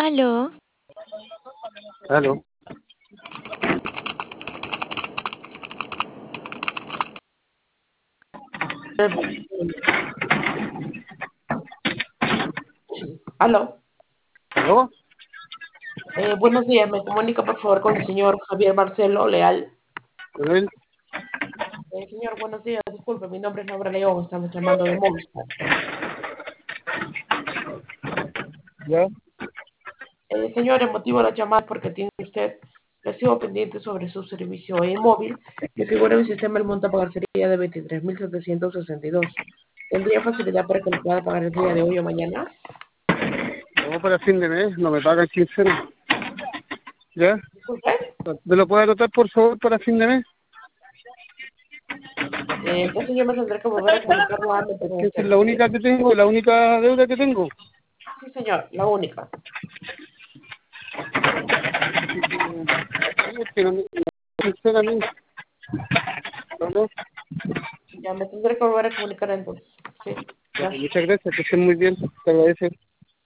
Aló, Aló. Aló. ¿Aló? Buenos días, me comunica por favor con el señor Javier Marcelo Leal. ¿Con él? Señor, buenos días, disculpe, mi nombre es Laura León, estamos llamando de Movistar. ¿Ya? Señor, el motivo de la llamada es porque tiene usted recibo pendiente sobre su servicio móvil. Me figura en el sistema el monto a pagar sería de 23.762. ¿Tendría facilidad para que lo pueda pagar el día de hoy o mañana? Vamos para fin de mes, no me pagan quincena. ¿Ya? Disculpe. ¿Me lo puede anotar, por favor, para fin de mes? Entonces yo me tendré que volver a comunicar nuevamente Es con que esa usted. es la única que tengo, la única deuda que tengo. Sí, señor, la única. Es que no me quincena a mí. ¿No? Ya me tendré que volver a comunicar entonces. Sí, Ya, pues, gracias. muchas gracias, que estén muy bien, te agradece.